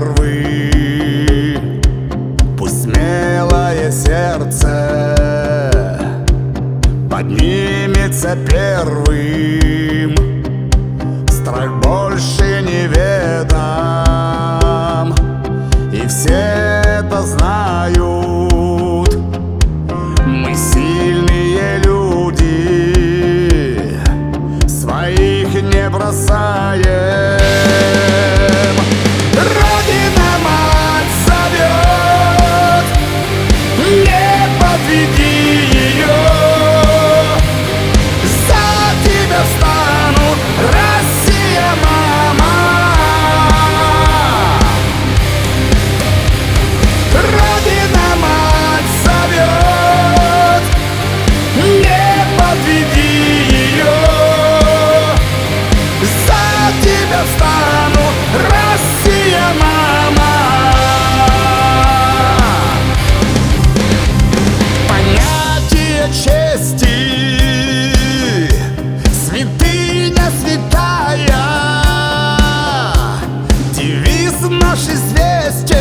первый. Пусть смелое сердце поднимется первым. Страх больше неведом, и все это знают. Мы сильные люди, своих не бросаем. Родина мать зовет, не подведи ее. За тебя встану, Россия, мама. Родина мать зовет, не подведи ее. За тебя встану, Россия, мама. Понятие чести, святыня святая, девиз наш известен.